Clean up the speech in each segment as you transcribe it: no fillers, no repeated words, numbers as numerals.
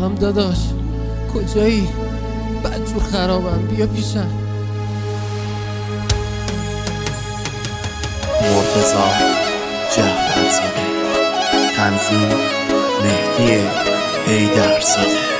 سلام داداش، کجایی؟ بدجور خرابم، بیا پیشم. مرتضی جعفرزاده، تنظیم مهدی حیدرزاده.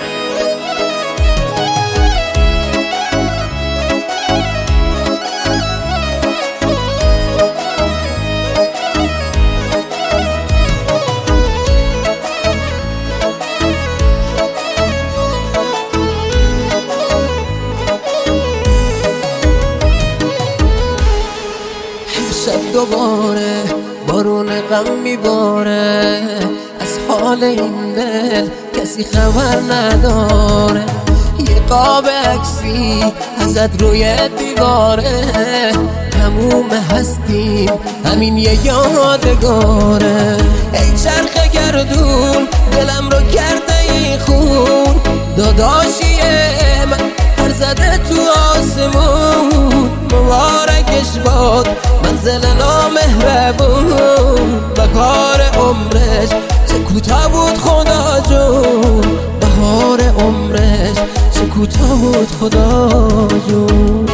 شب دوباره بارون غم میباره، از حال این دل کسی خبر نداره. یه قاب عکسی ازت روی دیواره، تموم هستیم همین یه یادگاره. ای چرخ گردون دلم رو کرده این خون، داداشیه من پر زده تو آسمون. مبارکش باد منزل نامهربون، بهار عمرش چه کوتاه بود خدا جون. بهار عمرش چه کوتاه بود خدا جون.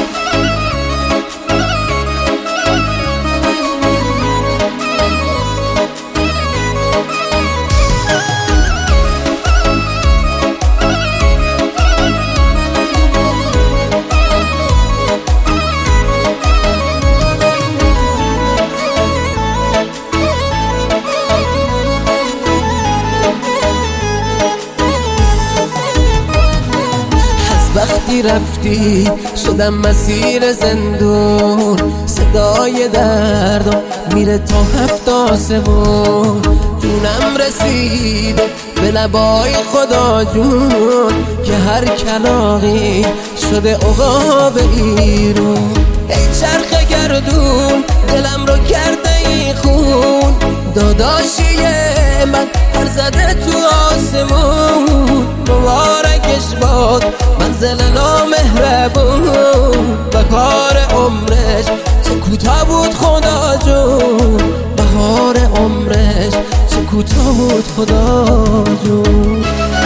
وقتی رفتی شدم مسیر زندون، صدای دردم میره تا 7 آسمون. جونم رسیده به لبای خدا جون، که هر کلاغی شده عقاب ایرون. ای چرخ گردون دلم رو کرده این خون، داداشیه من پر زده تو آسمون. مبارکش باد منزل نامهربون، بهار عمرش چه کوتاه بود خدا جون. بهار عمرش چه کوتاه بود خدا جون.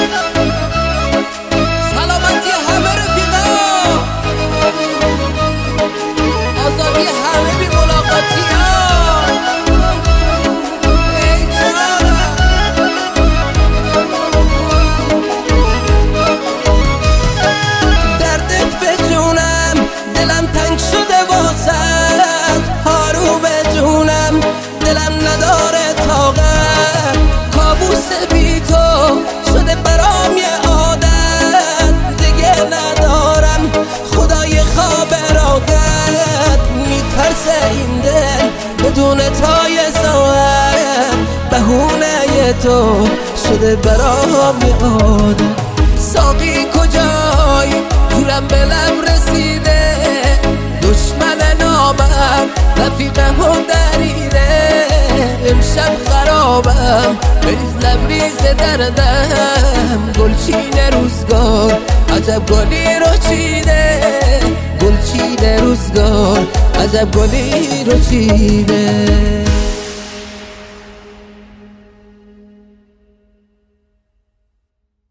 سلامتی همه رفیقا، آزادی همه بی ملاقاتی ها. دلم تنگ شده واسد، هارو به جونم دلم نداره طاقت. کابوس بی تو شده برام یه عادت، دیگه ندارم خدای خواب راحت. میترسه این دل بدون تای ساعت، بهونه تو شده برام یه عادت. ساقی کجایی؟ جورم به لب رسیده، دشمن نامم رفیقم و دریده. امشب خرابم بریز لبریز دردم، گلچین روزگار عجب گلی رو چیده. گلچین روزگار عجب گلی رو چیده.